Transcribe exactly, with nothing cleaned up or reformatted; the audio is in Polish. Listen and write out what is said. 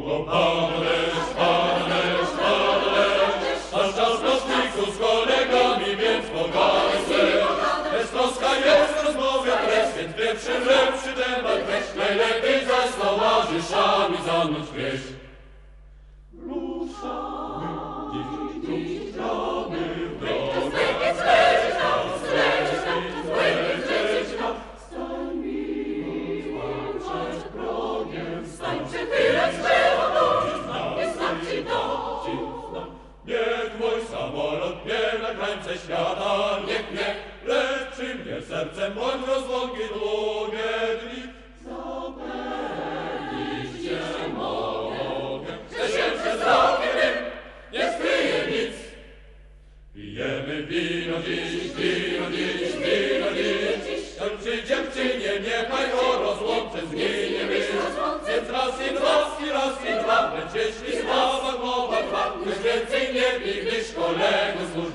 O Pan deszcz, Pan deszcz, Pan deszcz, nasz czas plastiku z kolegami, więc pogadaj. Beztroska jest rozmowy treść, więc pierwszy lepszy temat weź, najlepiej zaś z towarzyszami za noc wieść. Ruszamy, dziś, dziś gramy w drogę. Leć nam, leć nam, leć nam. Stań mi, przed progiem, stań przychylać drzewo nogi, nie znam ci to. Niech mój samolot mnie na krańce świata, niech mnie, lecz przy mnie sercem bądź rozłąki długie dni. Zapewnić cię mogę, że się przez rokiem nie skryje nic. Pijemy wino dziś, wino dziś, wino dziś. Jak przy dziewczynie niechaj o rozłące zginie myśl. Więc raz i dwa, i raz i dwa, lecz jeśli sława głowa trwa, już więcej nie pij, gdyż kolego służy.